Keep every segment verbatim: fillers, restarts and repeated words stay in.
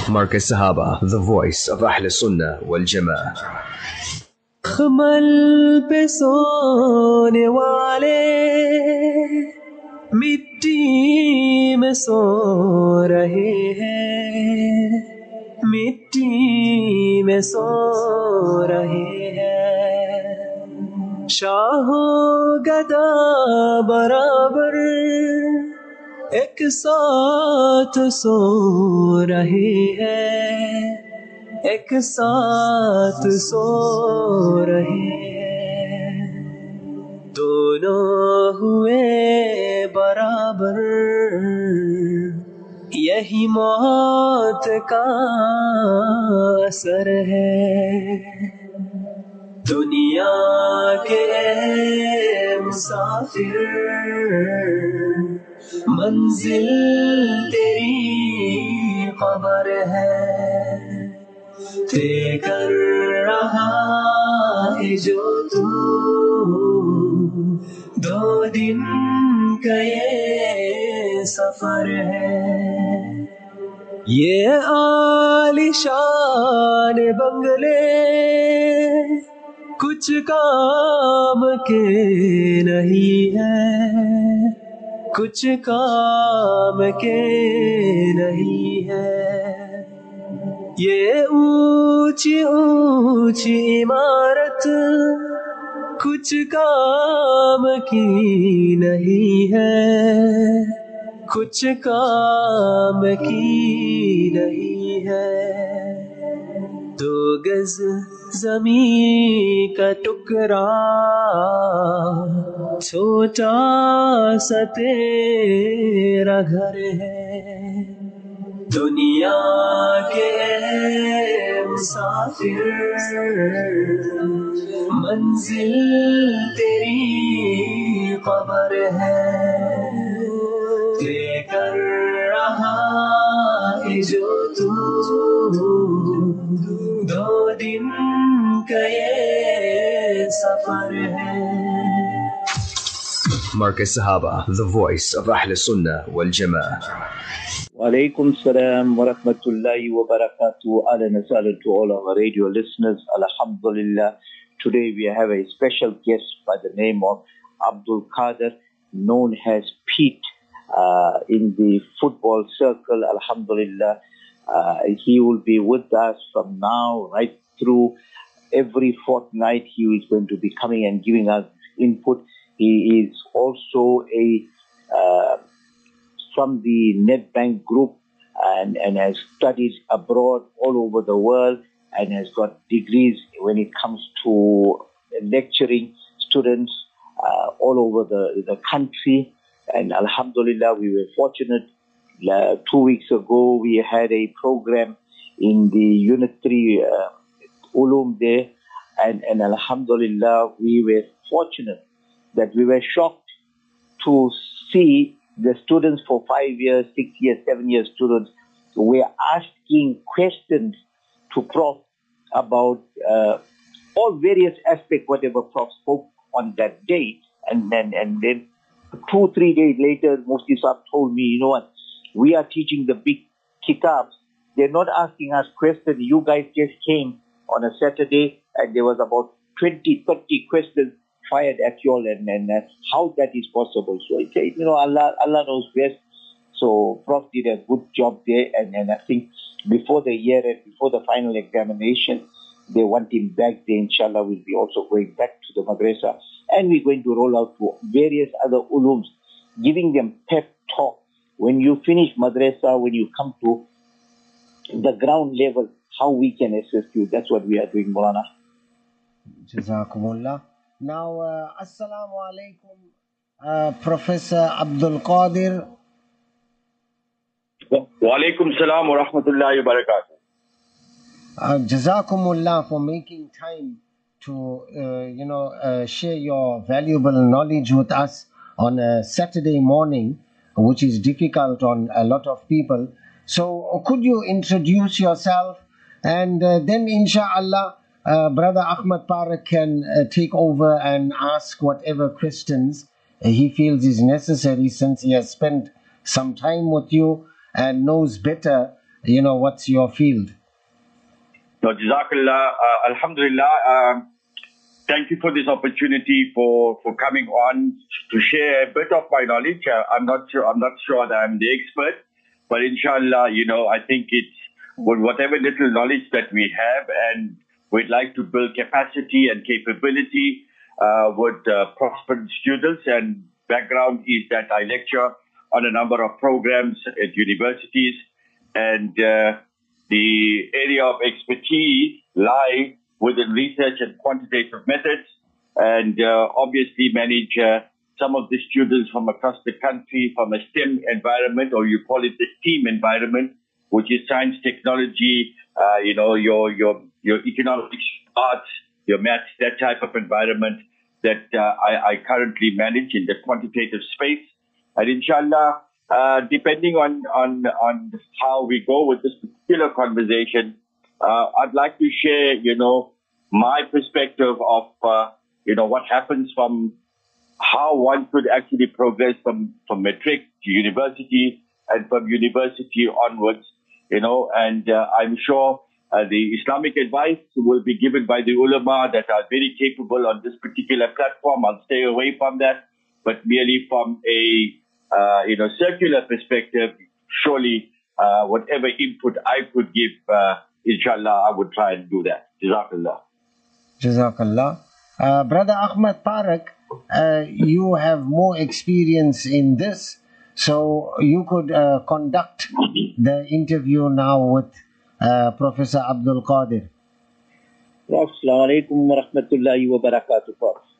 Markaz Sahaba, the voice of Ahl Sunnah wal Jama'ah. خمل پہ سونے والے مٹی میں سو رہے ہیں، مٹی میں سو رہے ہیں، شاہ و گدا برابر ایک ساتھ سو رہے ہیں، ایک ساتھ سو رہے ہیں، دونوں ہوئے برابر، یہی موت کا اثر ہے۔ دنیا کے مسافر منزل تیری قبر ہے، طے کر رہا ہے جو تو دو دن کا یہ سفر ہے۔ یہ عالیشان بنگلے کچھ کام کے نہیں ہے، کچھ کام کے نہیں ہے، یہ اونچی اونچی عمارت کچھ کام کی نہیں ہے، کچھ کام کی نہیں ہے، دو گز زمین کا ٹکڑا چھوٹا سا تیرا گھر ہے۔ دنیا کے مسافر منزل تیری قبر ہے، طے کر رہا ہے جو تو دو دن کا یہ سفر ہے۔ Markaz Sahaba, the voice of Ahl Sunnah wal Jama'ah. Walaikum salam wa rahmatullahi wa barakatuh. Ahlan wa sahlan to all our radio listeners. Alhamdulillah. Today we have a special guest by the name of Abdul Qadir, known as Pete uh, in the football circle. Alhamdulillah. Uh, he will be with us from now right through every fortnight. He is going to be coming and giving us input. He is also a uh, from the NetBank group and, and has studied abroad all over the world and has got degrees when it comes to lecturing students uh, all over the, the country. And Alhamdulillah, we were fortunate. Uh, two weeks ago, we had a program in the Unit three uh, Ulum there. And, and Alhamdulillah, we were fortunate that we were shocked to see the students for five years, six years, seven years students were asking questions to Prof about uh, all various aspects, whatever Prof spoke on that day. And then, and then two, three days later, Mufti Sahib told me, you know what, we are teaching the big kitabs. They're not asking us questions. You guys just came on a Saturday and there was about twenty, thirty questions fired at you all, and, and uh, how that is possible. So I said, you know, Allah, Allah knows best. So Prof did a good job there, and, and I think before the year and before the final examination, they want him back there. Inshallah, we'll be also going back to the madrasa, and we're going to roll out to various other ulums, giving them pep talk. When you finish madrasa, when you come to the ground level, how we can assist you. That's what we are doing, Maulana. Jazakumullah. Now, uh, Assalamu alaikum, uh, Professor Abdul Qadir. Wa alaikum salam wa rahmatullahi wa barakatuh. Uh, Jazakumullah for making time to, uh, you know, uh, share your valuable knowledge with us on a Saturday morning, which is difficult on a lot of people. So, could you introduce yourself, and uh, then, inshallah, Uh, Brother Ahmad Parak can uh, take over and ask whatever questions uh, he feels is necessary, since he has spent some time with you and knows better you know, what's your field? No, Jazakallah, uh, Alhamdulillah. Um, thank you for this opportunity for, for coming on to share a bit of my knowledge. Uh, I'm not sure, I'm not sure that I'm the expert, but inshallah, you know, I think it's with whatever little knowledge that we have, and we'd like to build capacity and capability uh, with uh, prosperous students. And background is that I lecture on a number of programs at universities, and uh, the area of expertise lie within research and quantitative methods, and uh, obviously manage uh, some of the students from across the country from a STEM environment, or you call it the STEAM environment, which is science, technology, uh, you know, your your your economics, arts, your maths, that type of environment that uh, I, I currently manage in the quantitative space. And inshallah, uh, depending on, on, on how we go with this particular conversation, uh, I'd like to share, you know, my perspective of, uh, you know, what happens from how one could actually progress from, from matric to university and from university onwards, you know, and uh, I'm sure uh, the Islamic advice will be given by the ulama that are very capable on this particular platform. I'll stay away from that, but merely from a, uh, you know, circular perspective, surely uh, whatever input I could give, uh, inshallah, I would try and do that. Jazakallah. Jazakallah. Uh, Brother Ahmed Tariq, uh, you have more experience in this, so you could uh, conduct the interview now with uh, Professor Abdul Qadir. Assalamu alaikum wa rahmatullahi wa barakatuh.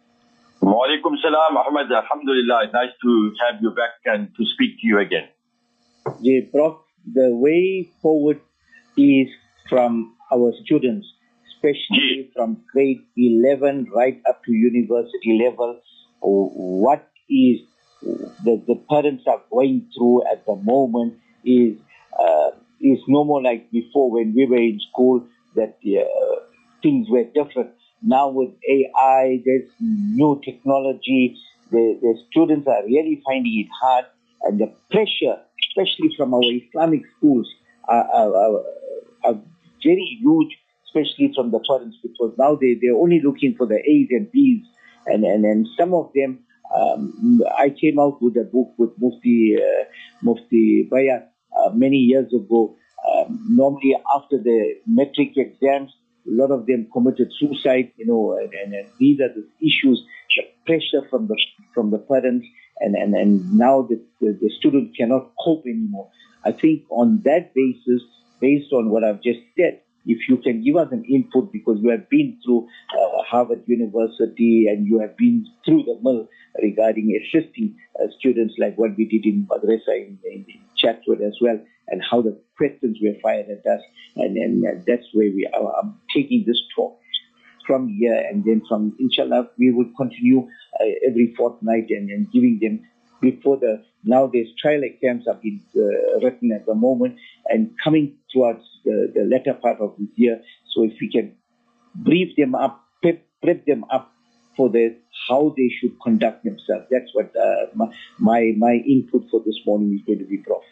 Wa alaikum salam, Ahmed. Alhamdulillah. It's nice to have you back and to speak to you again. Yeah, Prof, the way forward is from our students, especially yeah. from grade eleven right up to university level. What is the, the parents are going through at the moment is uh, is no more like before when we were in school, that uh, things were different. Now with A I, there's new technology. The, the students are really finding it hard, and the pressure, especially from our Islamic schools, are, are, are, are very huge, especially from the parents, because now they, they're only looking for the A's and B's, and, and, and some of them, um, I came out with a book with Mufti, uh, Mufti Bayat uh, many years ago. Um, normally after the metric exams, a lot of them committed suicide, you know, and, and, and these are the issues, the pressure from the from the parents, and, and, and now the, the, the student cannot cope anymore. I think on that basis, based on what I've just said, if you can give us an input, because you have been through uh, Harvard University and you have been through the mill regarding assisting uh, students like what we did in Madrasa in, in, in Chatsworth as well, and how the questions were fired at us. And, and uh, that's where we are. I'm taking this talk from here, and then from, inshallah, we will continue uh, every fortnight and, and giving them before the, now there's trial exams have been uh, written at the moment and coming towards the, the latter part of this year. So if we can brief them up, prep, prep them up for the, how they should conduct themselves. That's what uh, my, my my input for this morning is going to be, Prof.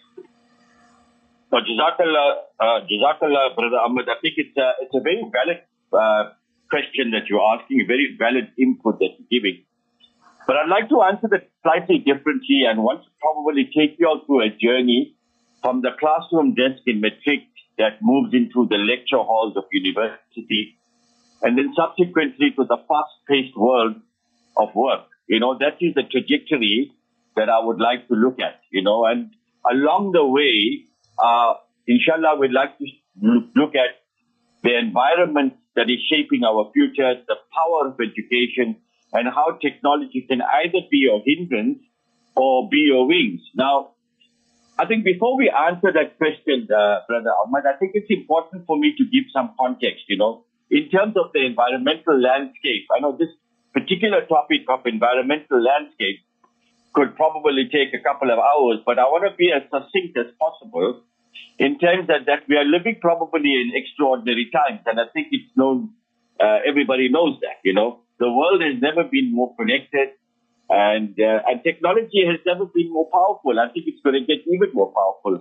So, Jazakallah, uh, Jazakallah, Brother Ahmed. I think it's a, it's a very valid uh, question that you're asking, a very valid input that you're giving. But I'd like to answer that slightly differently and want to probably take you all through a journey from the classroom desk in matric that moves into the lecture halls of university, and then subsequently to the fast-paced world of work. You know, that is the trajectory that I would like to look at, you know, and along the way, uh, inshallah, we'd like to look at the environment that is shaping our future, the power of education, and how technology can either be your hindrance or be your wings. Now, I think before we answer that question, uh, Brother Ahmed, I think it's important for me to give some context, you know, in terms of the environmental landscape. I know this particular topic of environmental landscape could probably take a couple of hours, but I want to be as succinct as possible in terms that, that we are living probably in extraordinary times. And I think it's known, uh, everybody knows that, you know. The world has never been more connected, and uh, and technology has never been more powerful. I think it's going to get even more powerful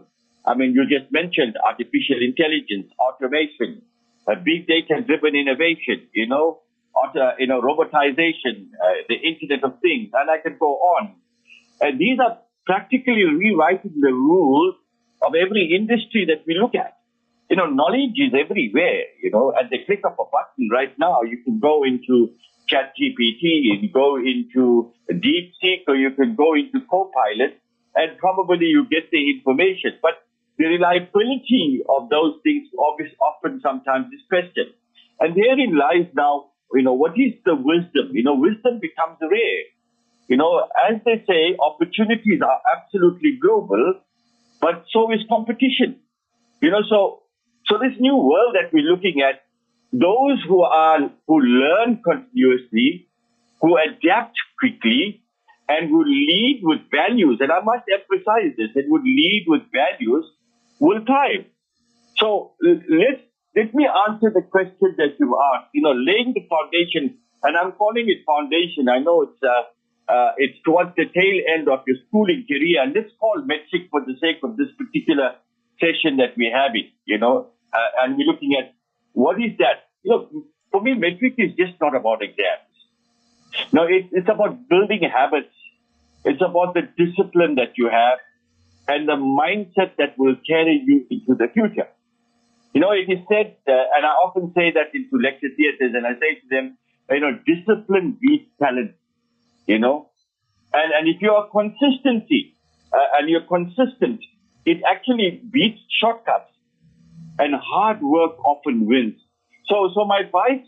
I mean, you just mentioned artificial intelligence, automation, uh, big data-driven innovation, you know, auto, you know, robotization, uh, the Internet of Things, and I can go on. And these are practically rewriting the rules of every industry that we look at. You know, knowledge is everywhere. You know, at the click of a button right now, you can go into ChatGPT, you can go into DeepSeek, or you can go into Copilot, and probably you get the information. But the reliability of those things obviously often sometimes is questioned. And therein lies now, you know, what is the wisdom? You know, wisdom becomes rare. You know, as they say, opportunities are absolutely global, but so is competition. You know, so so this new world that we're looking at, those who are who learn continuously, who adapt quickly, and who lead with values, and I must emphasize this, that would lead with values, will thrive. So let's let me answer the question that you asked. You know, laying the foundation, and I'm calling it foundation. I know it's uh, uh, it's towards the tail end of your schooling career, and let's call metric for the sake of this particular session that we're having. You know, uh, and we're looking at what is that. You know, for me, metric is just not about exams. No, it, it's about building habits. It's about the discipline that you have and the mindset that will carry you into the future. You know, it is said, uh, and I often say that into lecture theaters, and I say to them, you know, discipline beats talent, you know. And, and if you are consistency uh, and you're consistent, it actually beats shortcuts. And hard work often wins. So, so my advice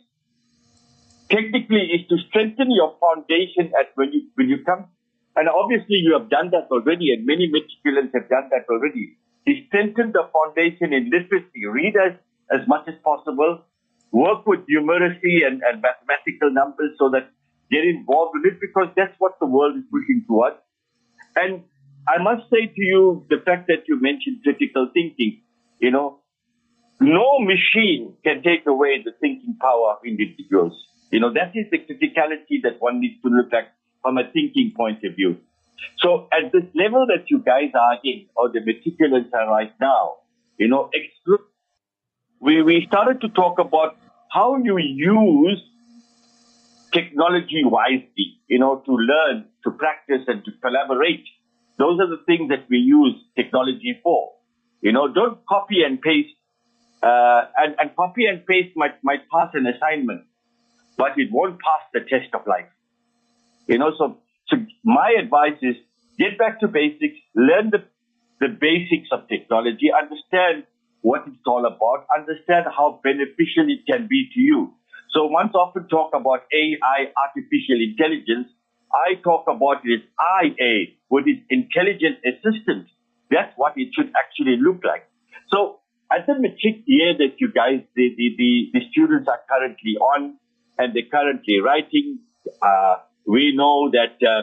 technically is to strengthen your foundation at when you when you come. And obviously you have done that already, and many matriculants have done that already. To strengthen the foundation in literacy, read as, as much as possible, work with numeracy and, and mathematical numbers so that get involved with it, because that's what the world is pushing towards. And I must say to you, the fact that you mentioned critical thinking, you know, no machine can take away the thinking power of individuals. You know, that is the criticality that one needs to look at from a thinking point of view. So at this level that you guys are in, or the matriculants are right now, you know, we, we started to talk about how you use technology wisely, you know, to learn, to practice, and to collaborate. Those are the things that we use technology for. You know, don't copy and paste. Uh, and, and copy and paste might, might pass an assignment, but it won't pass the test of life. You know, so, so my advice is get back to basics, learn the, the basics of technology, understand what it's all about, understand how beneficial it can be to you. So once often talk about A I, artificial intelligence, I talk about it as I A, what is intelligent assistant. That's what it should actually look like. So at the matric year that you guys, the, the, the, the students are currently on and they're currently writing, uh, we know that uh,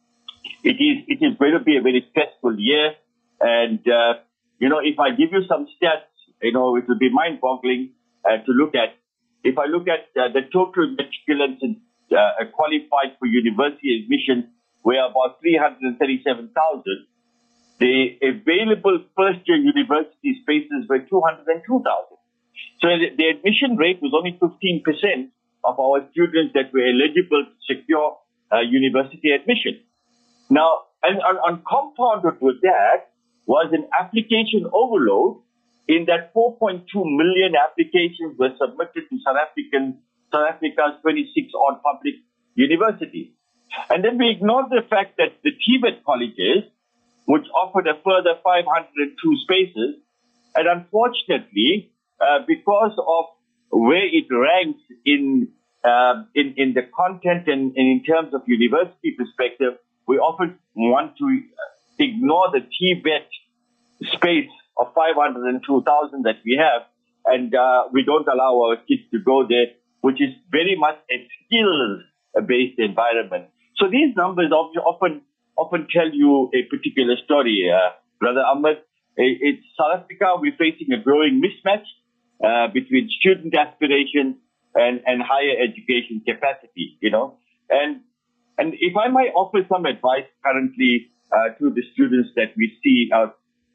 it is it is going to be a very stressful year. And, uh, you know, if I give you some stats, you know, it will be mind-boggling uh, to look at. If I look at uh, the total matriculants uh, qualified for university admission, we're about three hundred thirty-seven thousand. The available first-year university spaces were two hundred two thousand. So the, the admission rate was only fifteen percent of our students that were eligible to secure uh, university admission. Now, and on, on compounded with that was an application overload in that four point two million applications were submitted to South African, South Africa's twenty-six odd public universities. And then we ignored the fact that the T V E T colleges, which offered a further five hundred two spaces, and unfortunately, uh, because of where it ranks in uh, in in the content and, and in terms of university perspective, we often want to ignore the T V E T space of five hundred two thousand that we have, and uh, we don't allow our kids to go there, which is very much a skills-based environment. So these numbers often often tell you a particular story, uh, Brother Ahmed. It's South Africa, we're facing a growing mismatch uh, between student aspiration and, and higher education capacity, you know. And and if I might offer some advice currently uh, to the students that we see, uh,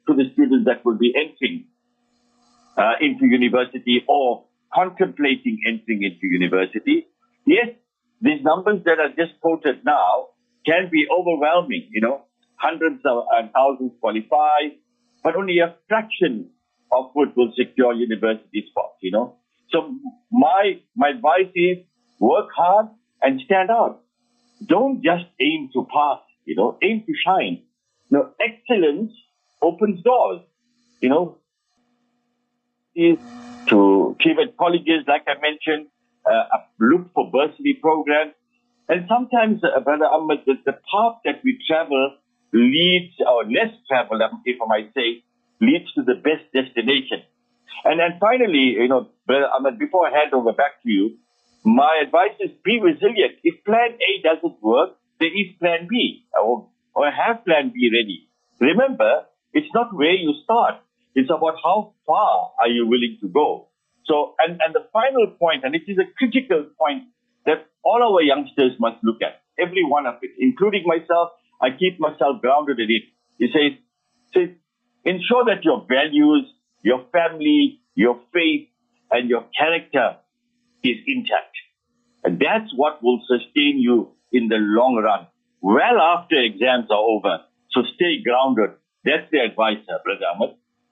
to the students that will be entering uh, into university or contemplating entering into university. Yes, these numbers that are just quoted now can be overwhelming, you know, hundreds of and thousands qualify, but only a fraction of which will secure university spots, you know. So my, my advice is work hard and stand out. Don't just aim to pass, you know, aim to shine. You know, excellence opens doors, you know, is to keep at colleges, like I mentioned, uh, look for bursary programs. And sometimes, uh, Brother Ahmed, the, the path that we travel leads, or less travel, if I might say, leads to the best destination. And then finally, you know, Brother Ahmed, before I hand over back to you, my advice is be resilient. If plan A doesn't work, there is plan B, or, or have plan B ready. Remember, it's not where you start. It's about how far are you willing to go. So, and, and the final point, and it is a critical point that all our youngsters must look at, every one of it, including myself. I keep myself grounded in it. It says, says ensure that your values, your family, your faith, and your character is intact. And that's what will sustain you in the long run, well after exams are over. So stay grounded. That's the advice, uh, Brother Ahmed.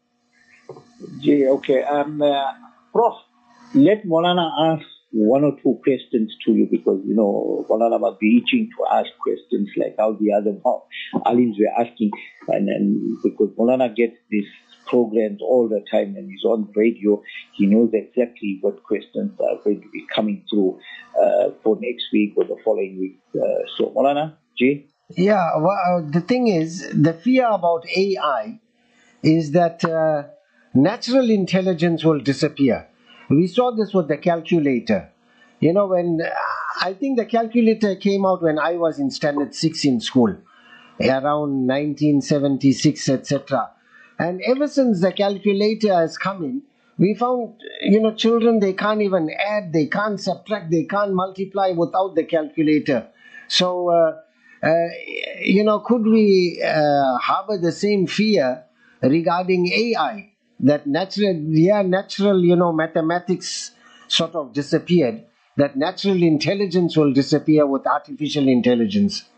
Jay, okay. Um, uh, Prof, let Maulana ask one or two questions to you, because, you know, Maulana must be itching to ask questions like how the other alims were asking. And then because Maulana gets these programs all the time and he's on radio, he knows exactly what questions are going to be coming through uh, for next week or the following week. Uh, so, Maulana, Jay? Yeah, well, the thing is, the fear about A I is that uh, natural intelligence will disappear. We saw this with the calculator. You know, when I think the calculator came out when I was in standard six in school, around nineteen seventy-six, et cetera. And ever since the calculator has come in, we found, you know, children, they can't even add, they can't subtract, they can't multiply without the calculator. So, uh, uh, you know, could we uh, harbor the same fear regarding A I? That natural, yeah, natural, you know, mathematics sort of disappeared, that natural intelligence will disappear with artificial intelligence.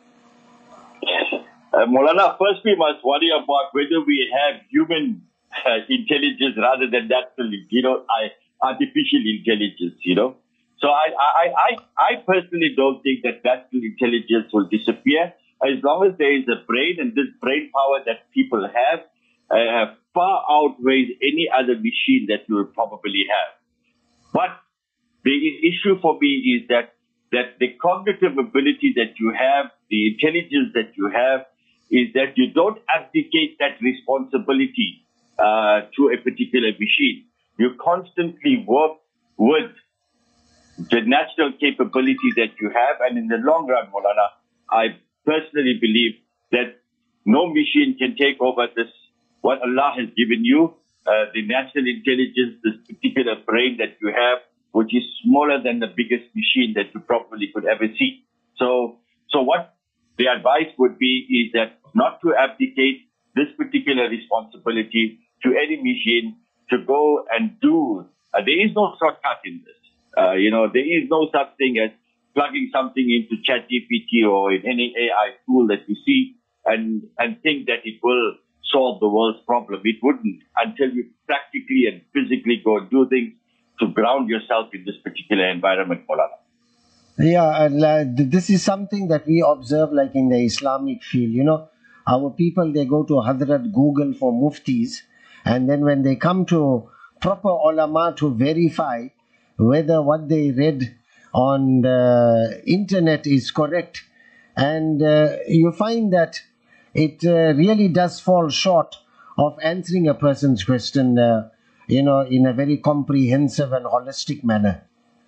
Uh, Maulana, first we must worry about whether we have human uh, intelligence rather than natural, you know, artificial intelligence, you know. So I, I, I, I personally don't think that natural intelligence will disappear as long as there is a brain, and this brain power that people have uh, far outweighs any other machine that you will probably have. But the issue for me is that, that the cognitive ability that you have, the intelligence that you have, is that you don't abdicate that responsibility uh, to a particular machine. You constantly work with the natural capability that you have, and in the long run, Maulana, I personally believe that no machine can take over this, what Allah has given you, uh, the natural intelligence, this particular brain that you have, which is smaller than the biggest machine that you probably could ever see. So, so what the advice would be is that not to abdicate this particular responsibility to any machine, to go and do. Uh, there is no shortcut in this. Uh, you know, there is no such thing as plugging something into ChatGPT or in any A I tool that you see and, and think that it will solve the world's problem. It wouldn't until you practically and physically go and do things to ground yourself in this particular environment, Maulana. Yeah, and uh, this is something that we observe like in the Islamic field. You know, our people, they go to Hazrat Google for muftis, and then when they come to proper ulama to verify whether what they read on the internet is correct, and uh, you find that it uh, really does fall short of answering a person's question, uh, you know, in a very comprehensive and holistic manner.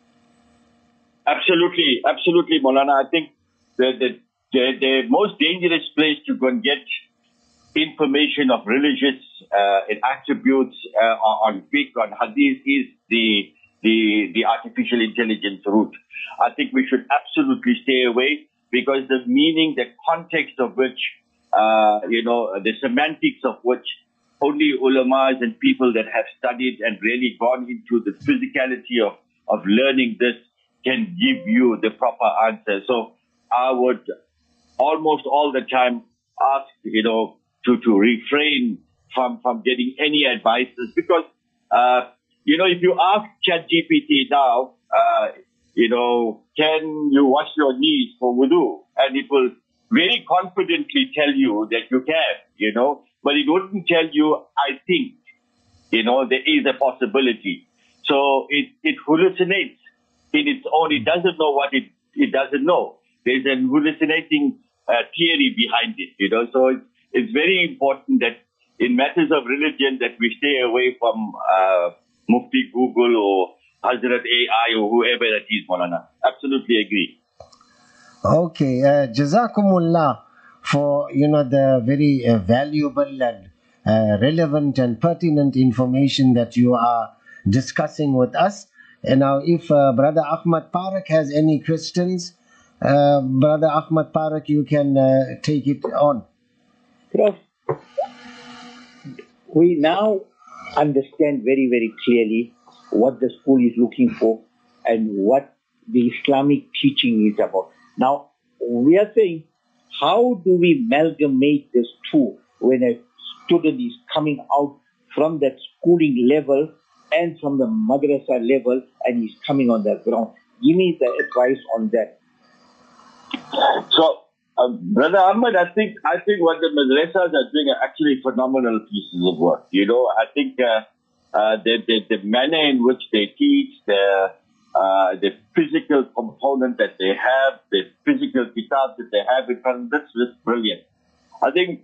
Absolutely, absolutely, Maulana. I think the, the, the, the most dangerous place to go and get information of religious uh, attributes uh, on fiqh, on hadith, is the, the, the artificial intelligence route. I think we should absolutely stay away, because the meaning, the context of which, uh, you know, the semantics of which only ulamas and people that have studied and really gone into the physicality of, of learning this can give you the proper answer. So I would almost all the time ask, you know, to, to refrain from, from getting any advices because, uh, you know, if you ask ChatGPT now, uh, you know, can you wash your knees for wudu? And it will very confidently tell you that you can, you know, but it wouldn't tell you, I think, you know, there is a possibility. So it, it hallucinates in its own. It doesn't know what it, it doesn't know. There's an hallucinating uh, theory behind it, you know. So it's, it's very important that in matters of religion that we stay away from uh, Mufti Google or Hazrat A I or whoever that is, Maulana. Absolutely agree. Okay, uh, Jazakumullah for, you know, the very uh, valuable and uh, relevant and pertinent information that you are discussing with us. And now if uh, Brother Ahmad Parak has any questions, uh, Brother Ahmad Parak, you can uh, take it on. Prof, we now understand very, very clearly what the school is looking for and what the Islamic teaching is about. Now, we are saying, how do we amalgamate this two when a student is coming out from that schooling level and from the madrasa level and he's coming on the ground? Give me the advice on that. So, uh, Brother Ahmad, I think I think what the madrasas are doing are actually phenomenal pieces of work. You know, I think uh, uh, the, the the manner in which they teach, the uh, the physical component that they have, the physical kitab that they have in front of them, that's brilliant. I think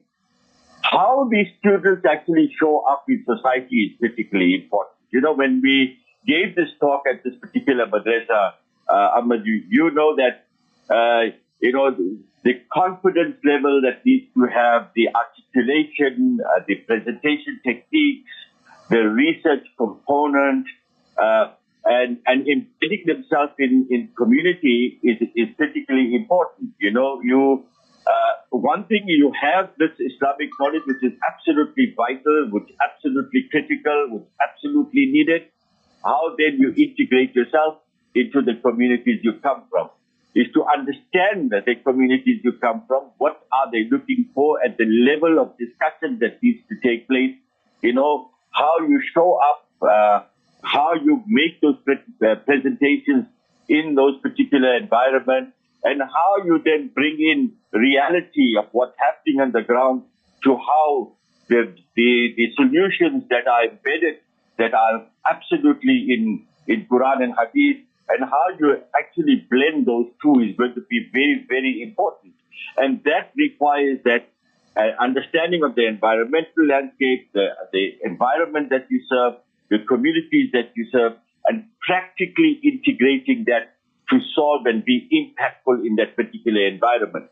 how these students actually show up in society is critically important. You know, when we gave this talk at this particular madrasa, uh, Ahmad, you, you know that, uh, you know, the, the confidence level that needs to have, the articulation, uh, the presentation techniques, the research component, uh, and, and embedding themselves in, in community is, is critically important. You know, you, uh, one thing you have this Islamic knowledge, which is absolutely vital, which is absolutely critical, which is absolutely needed. How then you integrate yourself into the communities you come from is to understand the communities you come from. What are they looking for at the level of discussion that needs to take place? You know, how you show up, uh, how you make those pre- uh, presentations in those particular environments, and how you then bring in reality of what's happening on the ground to how the, the, the solutions that are embedded, that are absolutely in, in Quran and Hadith, and how you actually blend those two is going to be very, very important. And that requires that uh, understanding of the environmental landscape, the, the environment that you serve, the communities that you serve, and practically integrating that to solve and be impactful in that particular environment.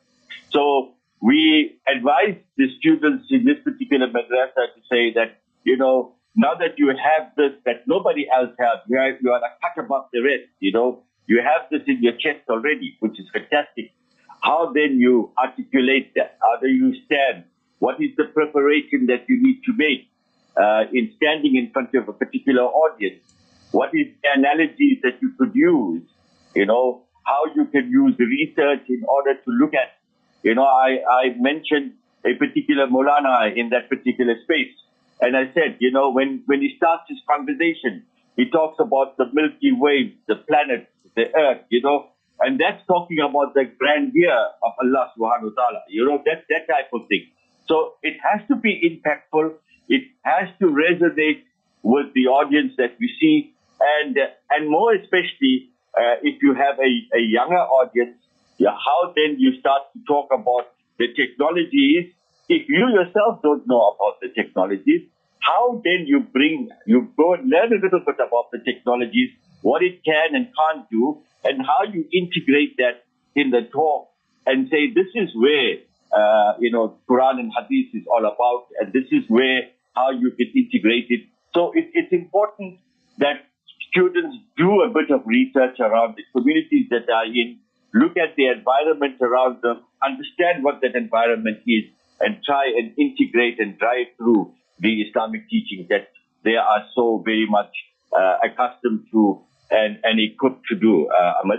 So we advise the students in this particular madrasa to say that, you know, now that you have this that nobody else has, you are, you are a cut above the rest, you know, you have this in your chest already, which is fantastic. How then you articulate that? How do you stand? What is the preparation that you need to make uh, in standing in front of a particular audience? What is the analogies that you could use? You know, how you can use research in order to look at, you know, I, I mentioned a particular Maulana in that particular space. And I said, you know, when, when he starts his conversation, he talks about the Milky Way, the planets, the earth, you know, and that's talking about the grandeur of Allah subhanahu wa ta'ala, you know, that, that type of thing. So it has to be impactful. It has to resonate with the audience that we see. And, uh, and more especially, uh, if you have a, a younger audience, yeah, how then you start to talk about the technologies. If you yourself don't know about the technologies, how then you bring, you go and learn a little bit about the technologies, what it can and can't do, and how you integrate that in the talk and say, this is where, uh, you know, Quran and Hadith is all about, and this is where, how you can integrate it. So it, it's important that students do a bit of research around the communities that are in, look at the environment around them, understand what that environment is, and try and integrate and drive through the Islamic teaching that they are so very much uh, accustomed to and, and equipped to do, uh, Ahmed.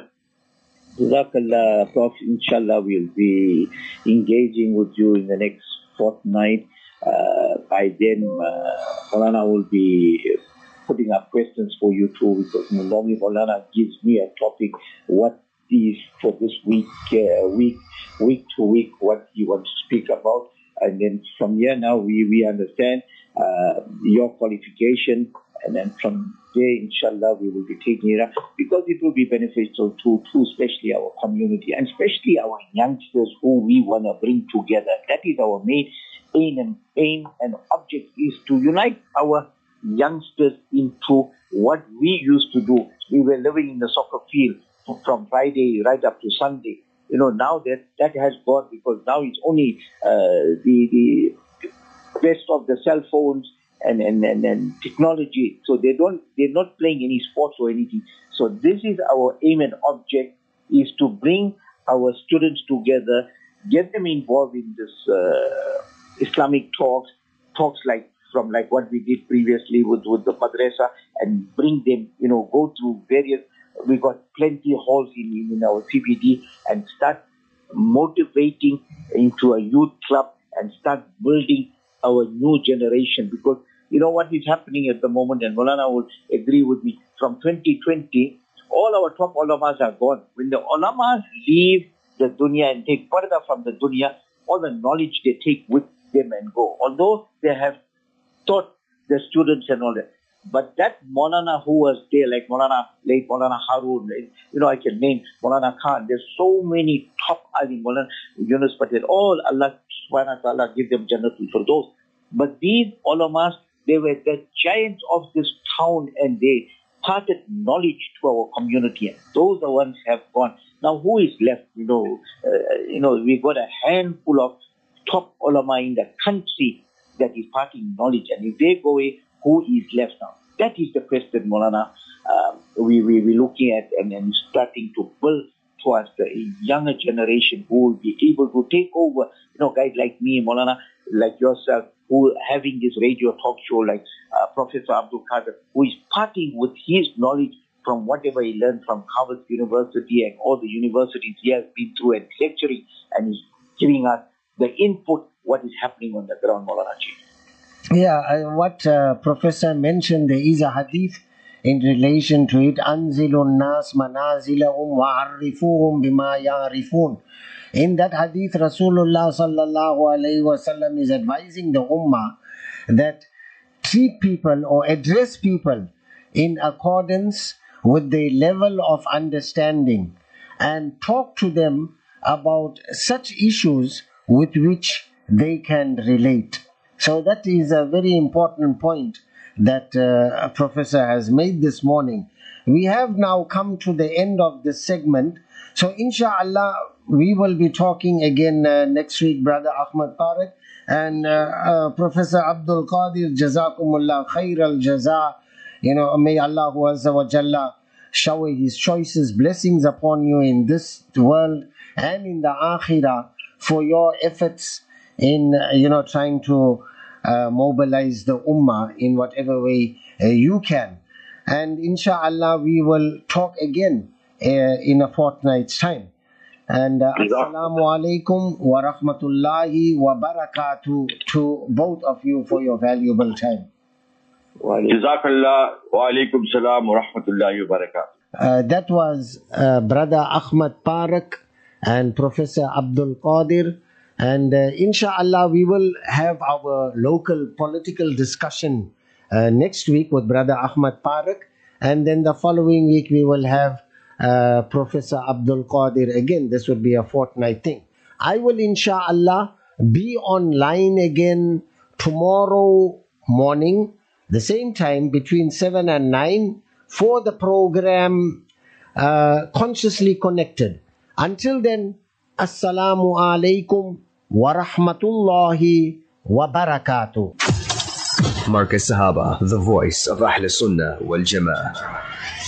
Jazakallah, Prof. Inshallah, we'll be engaging with you in the next fortnight. Uh, by then, uh, Maulana will be putting up questions for you too, because normally Maulana gives me a topic, what is for this week, uh, week, week to week, what you want to speak about. And then from here now, we, we understand uh, your qualification, and then from there, inshallah, we will be taking it up, because it will be beneficial to, to especially our community, and especially our youngsters who we want to bring together. That is our main aim and aim and object, is to unite our youngsters into what we used to do. We were living in the soccer field from Friday right up to Sunday. You know, now that that has gone, because now it's only uh, the the best of the cell phones and, and, and, and technology. So they don't they're not playing any sports or anything. So this is our aim and object, is to bring our students together, get them involved in this uh, Islamic talks, talks like from like what we did previously with, with the madrasa, and bring them, you know, go through various. We got plenty of halls in, in our C B D, and start motivating into a youth club and start building our new generation. Because you know what is happening at the moment, and Maulana would agree with me, from twenty twenty, all our top ulamas are gone. When the ulamas leave the dunya and take parda from the dunya, all the knowledge they take with them and go. Although they have taught the students and all that. But that Maulana who was there, like Maulana, late Maulana Harun, you know, I can name Maulana Khan. There's so many top alim, Maulana Yunus Patel, all Allah subhanahu wa ta'ala give them Jannatul Firdaus. But these ulamas, they were the giants of this town, and they parted knowledge to our community. And those are ones have gone. Now who is left? You know, uh, you know, we got a handful of top ulama in the country that is parting knowledge. And if they go away, who is left now? That is the question, Maulana. Um, we we we looking at and, and starting to build towards the younger generation who will be able to take over. You know, guys like me, Maulana, like yourself, who are having this radio talk show, like uh, Professor Abdul Qadir, who is parting with his knowledge from whatever he learned from Harvard University and all the universities he has been through, and lecturing, and he's giving us the input, what is happening on the ground, Maulana Ji. Yeah, uh, what uh, Professor mentioned, there is a hadith in relation to it. Anzilun nas manazilahum wa'arrifuhum bima ya'rifun. In that hadith, Rasulullah sallallahu alayhi wa sallam is advising the ummah that treat people or address people in accordance with their level of understanding, and talk to them about such issues with which they can relate. So that is a very important point that uh, a professor has made this morning. We have now come to the end of this segment. So inshallah, we will be talking again uh, next week, Brother Ahmad Tariq and uh, uh, Professor Abdul Qadir. Jazakumullah khair al jaza. You know, may Allah Azza wa Jalla shower His choices, blessings upon you in this world and in the akhirah for your efforts in, uh, you know, trying to uh, mobilize the ummah in whatever way uh, you can. And inshallah, we will talk again uh, in a fortnight's time. And uh, assalamu alaikum wa rahmatullahi wa barakatuh to both of you for your valuable time. Jazakallah wa alaikum salam wa rahmatullahi wa barakatuh. Uh, that was uh, Brother Ahmad Tariq and Professor Abdul Qadir. And uh, inshallah, we will have our local political discussion uh, next week with Brother Ahmad Tariq. And then the following week, we will have uh, Professor Abdul Qadir again. This would be a fortnight thing. I will, inshallah, be online again tomorrow morning, the same time between seven and nine for the program uh, Consciously Connected. Until then, Assalamu alaikum wa rahmatullahi wa barakatuh. Marcus Sahaba, the voice of Ahl Sunnah wal Jama'ah.